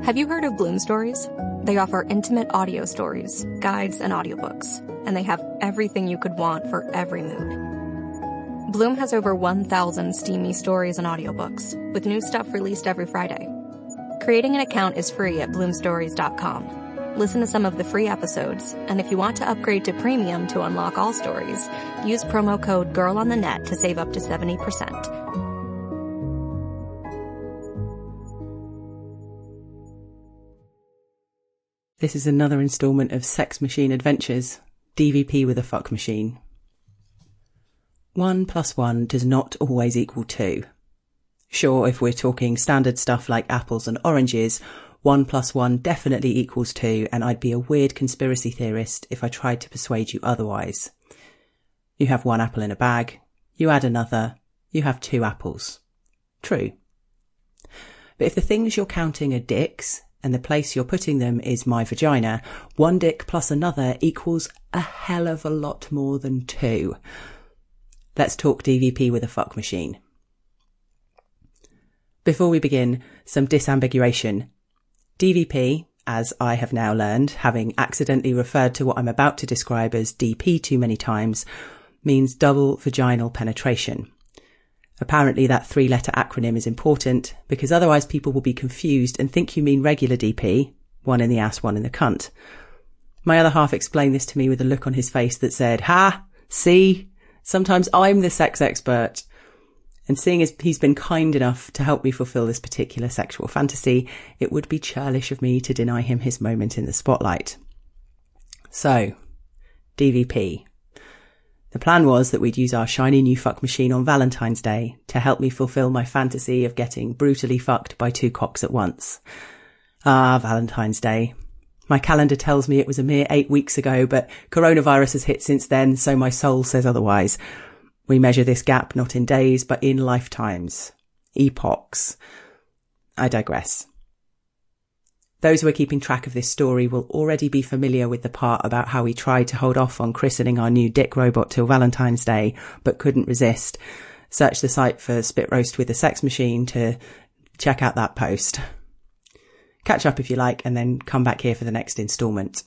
Have you heard of Bloom Stories? They offer intimate audio stories, guides, and audiobooks, and they have everything you could want for every mood. Bloom has over 1,000 steamy stories and audiobooks, with new stuff released every Friday. Creating an account is free at bloomstories.com. Listen to some of the free episodes, and if you want to upgrade to premium to unlock all stories, use promo code GIRLONTHENET to save up to 70%. This is another instalment of Sex Machine Adventures, DVP with a fuck machine. 1 + 1 does not always equal 2. Sure, if we're talking standard stuff like apples and oranges, 1 + 1 definitely equals 2, and I'd be a weird conspiracy theorist if I tried to persuade you otherwise. You have 1 apple in a bag, you add another, you have 2 apples. True. But if the things you're counting are dicks, and the place you're putting them is my vagina, 1 dick plus another equals a hell of a lot more than 2. Let's talk DVP with a fuck machine. Before we begin, some disambiguation. DVP, as I have now learned, having accidentally referred to what I'm about to describe as DP too many times, means double vaginal penetration. Apparently that 3-letter acronym is important, because otherwise people will be confused and think you mean regular DP, 1 in the ass, 1 in the cunt. My other half explained this to me with a look on his face that said, "Ha! See? Sometimes I'm the sex expert." And seeing as he's been kind enough to help me fulfill this particular sexual fantasy, it would be churlish of me to deny him his moment in the spotlight. So, DVP. The plan was that we'd use our shiny new fuck machine on Valentine's Day to help me fulfill my fantasy of getting brutally fucked by 2 cocks at once. Ah, Valentine's Day. My calendar tells me it was a mere 8 weeks ago, but coronavirus has hit since then, so my soul says otherwise. We measure this gap not in days, but in lifetimes. Epochs. I digress. Those who are keeping track of this story will already be familiar with the part about how we tried to hold off on christening our new dick robot till Valentine's Day, but couldn't resist. Search the site for Spit Roast with a Sex Machine to check out that post. Catch up if you like, and then come back here for the next instalment.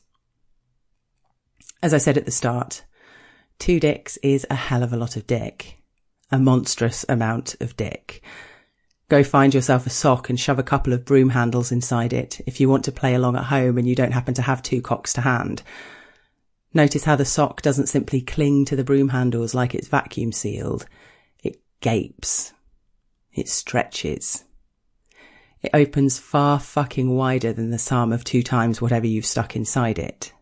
As I said at the start, 2 dicks is a hell of a lot of dick. A monstrous amount of dick. Go find yourself a sock and shove a couple of broom handles inside it if you want to play along at home and you don't happen to have 2 cocks to hand. Notice how the sock doesn't simply cling to the broom handles like it's vacuum sealed. It gapes. It stretches. It opens far fucking wider than the sum of 2 times whatever you've stuck inside it.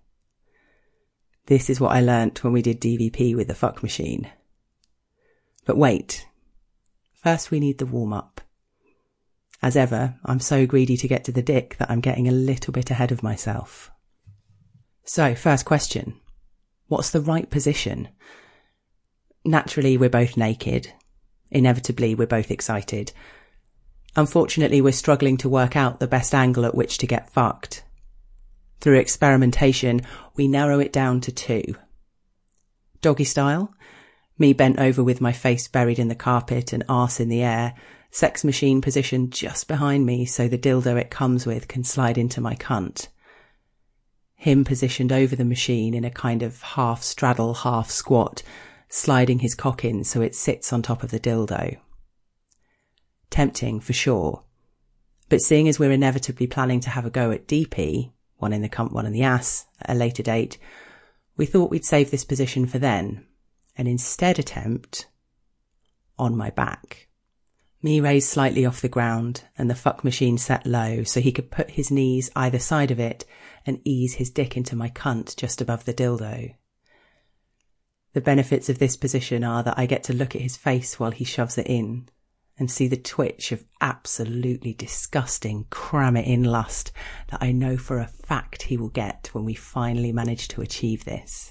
This is what I learnt when we did DVP with the fuck machine. But wait. First we need the warm-up. As ever, I'm so greedy to get to the dick that I'm getting a little bit ahead of myself. So, first question. What's the right position? Naturally, we're both naked. Inevitably, we're both excited. Unfortunately, we're struggling to work out the best angle at which to get fucked. Through experimentation, we narrow it down to 2. Doggy style, me bent over with my face buried in the carpet and arse in the air, sex machine positioned just behind me so the dildo it comes with can slide into my cunt. Him positioned over the machine in a kind of half straddle, half squat, sliding his cock in so it sits on top of the dildo. Tempting for sure. But seeing as we're inevitably planning to have a go at DP, 1 in the cunt, 1 in the ass, at a later date, we thought we'd save this position for then, and instead attempt on my back. Me raised slightly off the ground and the fuck machine set low so he could put his knees either side of it and ease his dick into my cunt just above the dildo. The benefits of this position are that I get to look at his face while he shoves it in and see the twitch of absolutely disgusting cram-it-in lust that I know for a fact he will get when we finally manage to achieve this.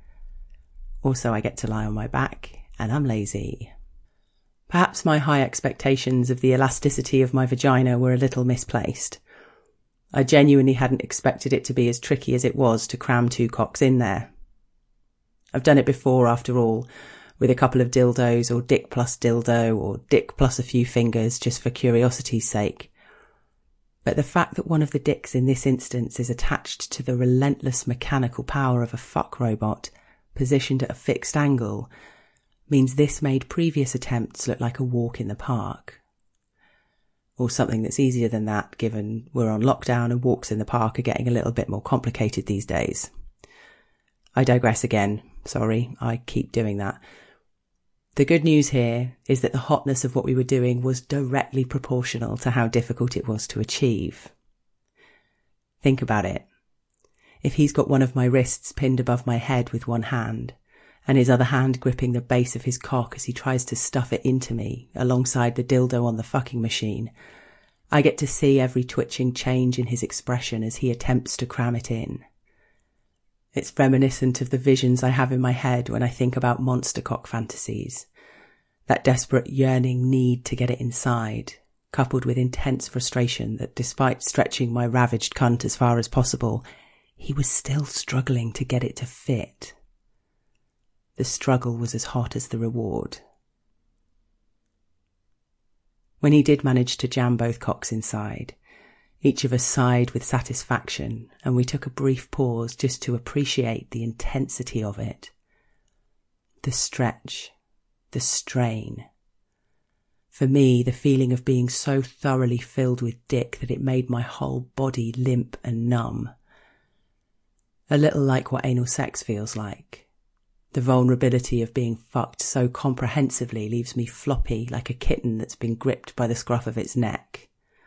Also, I get to lie on my back, and I'm lazy. Perhaps my high expectations of the elasticity of my vagina were a little misplaced. I genuinely hadn't expected it to be as tricky as it was to cram 2 cocks in there. I've done it before, after all, with a couple of dildos, or dick plus dildo, or dick plus a few fingers, just for curiosity's sake. But the fact that one of the dicks in this instance is attached to the relentless mechanical power of a fuck robot, positioned at a fixed angle, means this made previous attempts look like a walk in the park. Or something that's easier than that, given we're on lockdown and walks in the park are getting a little bit more complicated these days. I digress again. Sorry, I keep doing that. The good news here is that the hotness of what we were doing was directly proportional to how difficult it was to achieve. Think about it. If he's got one of my wrists pinned above my head with one hand, and his other hand gripping the base of his cock as he tries to stuff it into me, alongside the dildo on the fucking machine, I get to see every twitching change in his expression as he attempts to cram it in. It's reminiscent of the visions I have in my head when I think about monster cock fantasies. That desperate yearning need to get it inside, coupled with intense frustration that despite stretching my ravaged cunt as far as possible, he was still struggling to get it to fit. The struggle was as hot as the reward. When he did manage to jam both cocks inside, each of us sighed with satisfaction, and we took a brief pause just to appreciate the intensity of it. The stretch, the strain. For me, the feeling of being so thoroughly filled with dick that it made my whole body limp and numb. A little like what anal sex feels like. The vulnerability of being fucked so comprehensively leaves me floppy like a kitten that's been gripped by the scruff of its neck.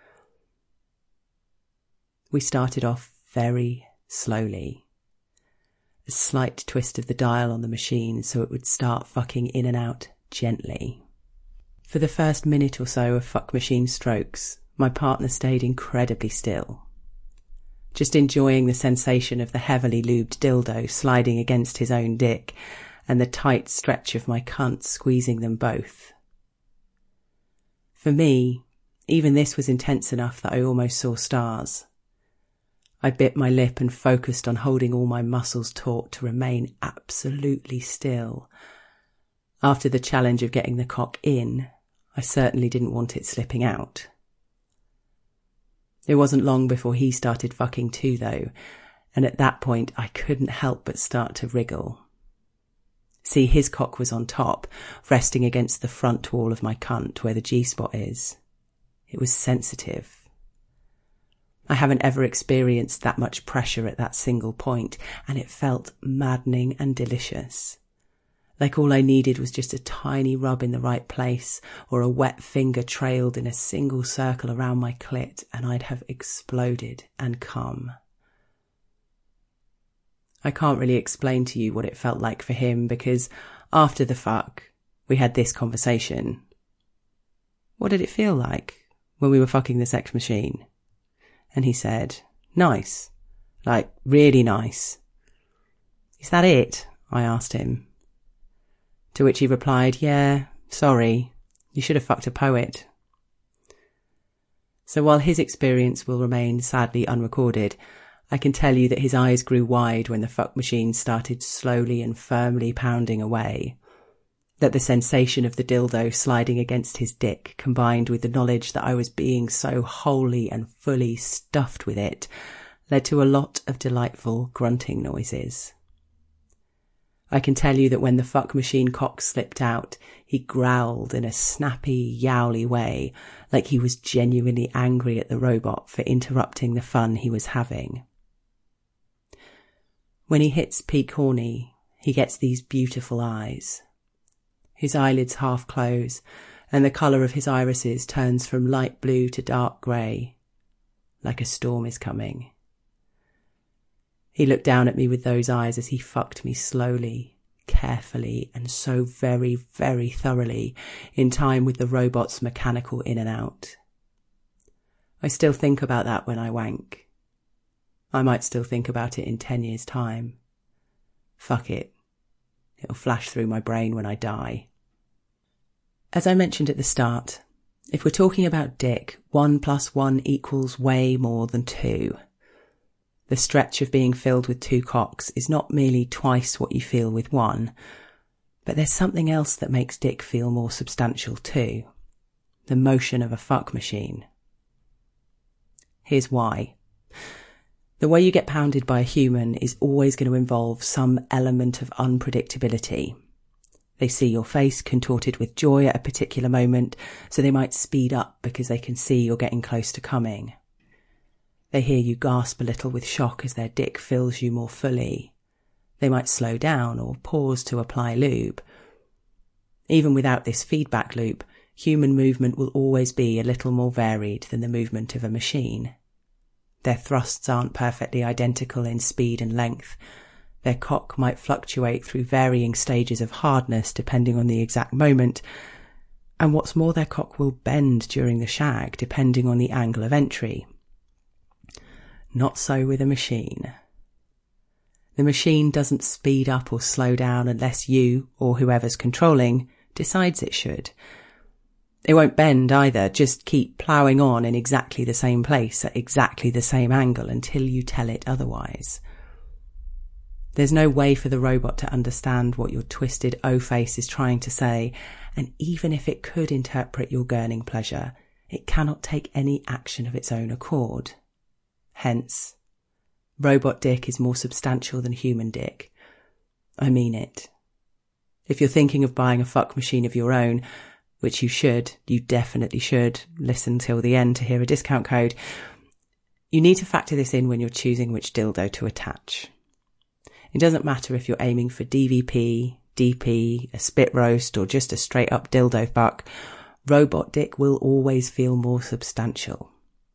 We started off very slowly. A slight twist of the dial on the machine so it would start fucking in and out gently. For the first minute or so of fuck machine strokes, my partner stayed incredibly still, just enjoying the sensation of the heavily lubed dildo sliding against his own dick and the tight stretch of my cunt squeezing them both. For me, even this was intense enough that I almost saw stars. I bit my lip and focused on holding all my muscles taut to remain absolutely still. After the challenge of getting the cock in, I certainly didn't want it slipping out. It wasn't long before he started fucking too, though, and at that point I couldn't help but start to wriggle. See, his cock was on top, resting against the front wall of my cunt where the G-spot is. It was sensitive. I haven't ever experienced that much pressure at that single point, and it felt maddening and delicious. Like all I needed was just a tiny rub in the right place, or a wet finger trailed in a single circle around my clit, and I'd have exploded and come. I can't really explain to you what it felt like for him, because after the fuck, we had this conversation. What did it feel like when we were fucking the sex machine? And he said, nice. Like, really nice. Is that it? I asked him. To which he replied, yeah, sorry, you should have fucked a poet. So while his experience will remain sadly unrecorded, I can tell you that his eyes grew wide when the fuck machine started slowly and firmly pounding away. That the sensation of the dildo sliding against his dick, combined with the knowledge that I was being so wholly and fully stuffed with it, led to a lot of delightful grunting noises. I can tell you that when the fuck machine cock slipped out, he growled in a snappy, yowly way, like he was genuinely angry at the robot for interrupting the fun he was having. When he hits peak horny, he gets these beautiful eyes. His eyelids half close, and the colour of his irises turns from light blue to dark grey, like a storm is coming. He looked down at me with those eyes as he fucked me slowly, carefully, and so very, very thoroughly, in time with the robot's mechanical in and out. I still think about that when I wank. I might still think about it in 10 years' time. Fuck it. It'll flash through my brain when I die. As I mentioned at the start, if we're talking about dick, 1 + 1 equals way more than 2. The stretch of being filled with 2 cocks is not merely twice what you feel with 1, but there's something else that makes dick feel more substantial too. The motion of a fuck machine. Here's why. The way you get pounded by a human is always going to involve some element of unpredictability. They see your face contorted with joy at a particular moment, so they might speed up because they can see you're getting close to coming. They hear you gasp a little with shock as their dick fills you more fully. They might slow down or pause to apply lube. Even without this feedback loop, human movement will always be a little more varied than the movement of a machine. Their thrusts aren't perfectly identical in speed and length. Their cock might fluctuate through varying stages of hardness depending on the exact moment, and what's more, their cock will bend during the shag depending on the angle of entry. Not so with a machine. The machine doesn't speed up or slow down unless you, or whoever's controlling, decides it should. It won't bend either, just keep ploughing on in exactly the same place at exactly the same angle until you tell it otherwise. There's no way for the robot to understand what your twisted O-face is trying to say, and even if it could interpret your gurning pleasure, it cannot take any action of its own accord. Hence, robot dick is more substantial than human dick. I mean it. If you're thinking of buying a fuck machine of your own, which you definitely should, listen till the end to hear a discount code, you need to factor this in when you're choosing which dildo to attach. It doesn't matter if you're aiming for DVP, DP, a spit roast, or just a straight up dildo fuck, robot dick will always feel more substantial.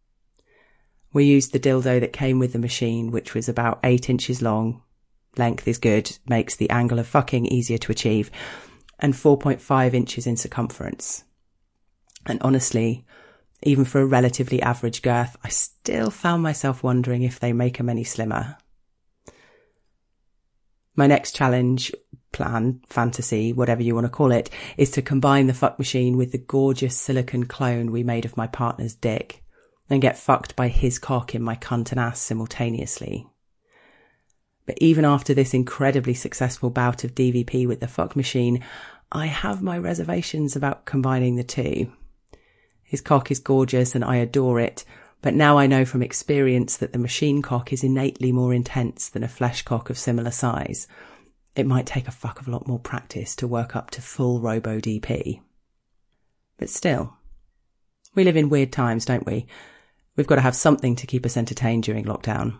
We used the dildo that came with the machine, which was about 8 inches long. Length is good, makes the angle of fucking easier to achieve, and 4.5 inches in circumference. And honestly, even for a relatively average girth, I still found myself wondering if they make them any slimmer. My next challenge, plan, fantasy, whatever you want to call it, is to combine the fuck machine with the gorgeous silicone clone we made of my partner's dick, and get fucked by his cock in my cunt and ass simultaneously. But even after this incredibly successful bout of DVP with the fuck machine, I have my reservations about combining the two. His cock is gorgeous and I adore it, but now I know from experience that the machine cock is innately more intense than a flesh cock of similar size. It might take a fuck of a lot more practice to work up to full robo DP. But still, we live in weird times, don't we? We've got to have something to keep us entertained during lockdown.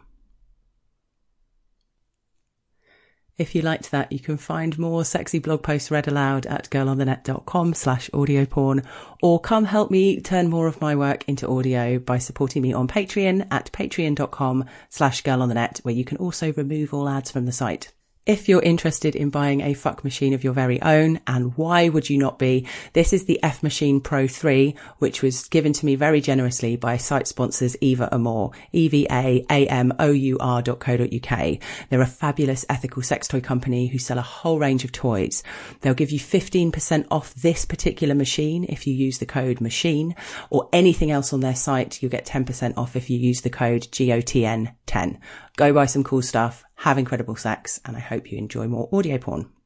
If you liked that, you can find more sexy blog posts read aloud at girlonthenet.com/audioporn, or come help me turn more of my work into audio by supporting me on Patreon at patreon.com/girlonthenet, where you can also remove all ads from the site. If you're interested in buying a fuck machine of your very own, and why would you not be, this is the F Machine Pro 3, which was given to me very generously by site sponsors Eva Amour, EVAAMOUR.co.uk. They're a fabulous ethical sex toy company who sell a whole range of toys. They'll give you 15% off this particular machine if you use the code MACHINE, or anything else on their site. You'll get 10% off if you use the code GOTN10. Go buy some cool stuff, have incredible sex, and I hope you enjoy more audio porn.